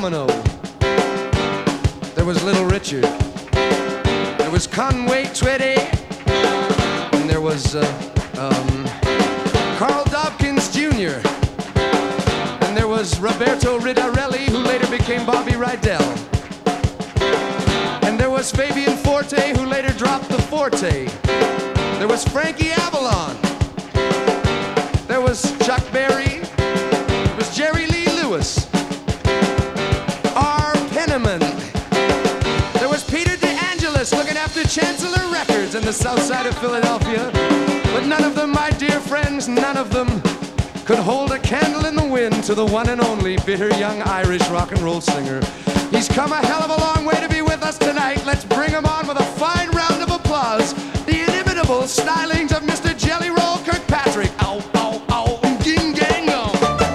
Domino. There was Little Richard. There was Conway Twitty. And there was Carl Dobkins Jr. And there was Roberto Riddarelli, who later became Bobby Rydell. And there was Fabian Forte, who later dropped the Forte. There was Frankie Avalon. There was Chuck Berry. There was Jerry Lee Lewis. R. Penniman. There was Peter DeAngelis looking after Chancellor Records in the south side of Philadelphia. But none of them, my dear friends, none of them could hold a candle in the wind to the one and only bitter young Irish rock and roll singer. He's come a hell of a long way to be with us tonight. Let's bring him on with a fine round of applause. The inimitable stylings of Mr. Jelly Roll Kirkpatrick. Ow, ow, ow, ging, gang, go.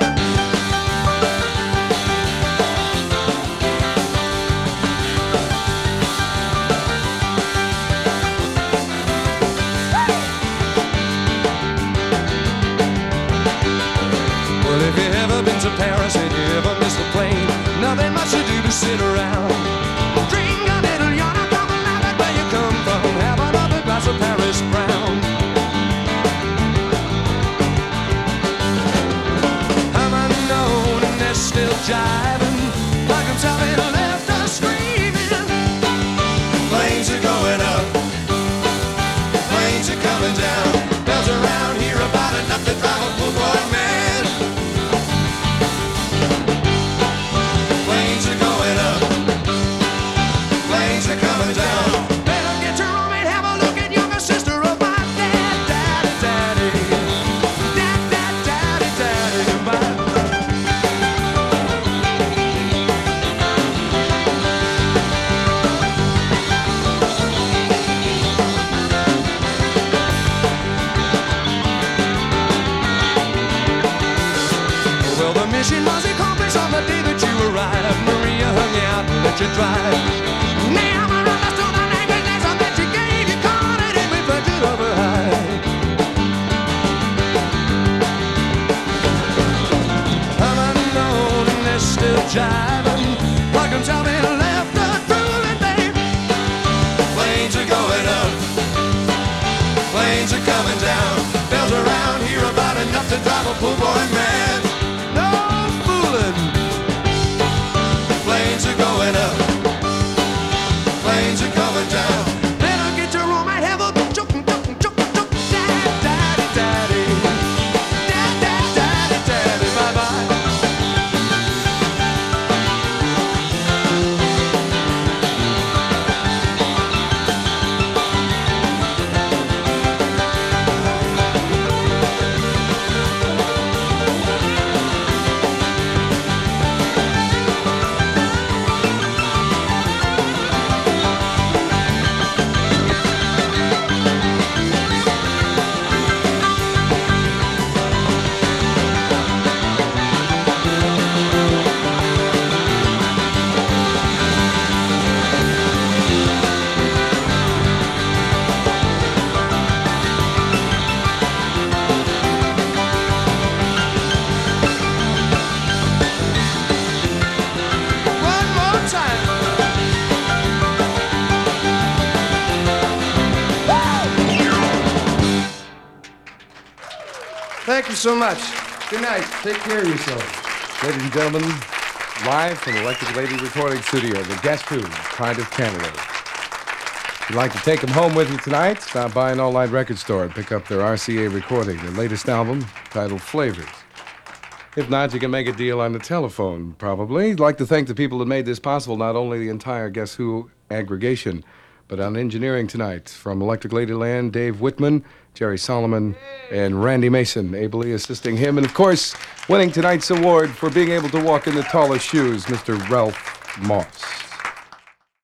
Well, if you ever been to Paris and you ever missed a plane, nothing much to do to sit around. Drink a little, you're not coming out of where you come from. Have another glass of Paris Brown. I'm unknown and they're still jiving. Like I'm telling left us screaming. Planes are going up, planes are coming down. Bells around here about enough to drive a poor boy mad. Mission was accomplished on the day that you arrived. Maria hung you out and let you drive. Now I'm understood the name and that's all that you gave. You caught it and we put it over high. I'm unknown and they're still jiving. Like I'm telling left the grooving, babe. Planes are going up, planes are coming down. Bells around here about enough to drive a poor boy mad. Planes are going up, planes are coming down. Better get your room and have a daddy, daddy, daddy, daddy, daddy, daddy, bye bye. Thank you so much. Good night. Take care of yourself. Ladies and gentlemen, live from Electric Lady Recording Studio, the Guess Who, Pride of Canada. If you'd like to take them home with you tonight, stop by an all-night record store and pick up their RCA recording, their latest album titled Flavors. If not, you can make a deal on the telephone, probably. I'd like to thank the people that made this possible, not only the entire Guess Who aggregation, but on engineering tonight, from Electric Ladyland, Dave Whitman, Jerry Solomon, and Randy Mason, ably assisting him. And, of course, winning tonight's award for being able to walk in the tallest shoes, Mr. Ralph Moss.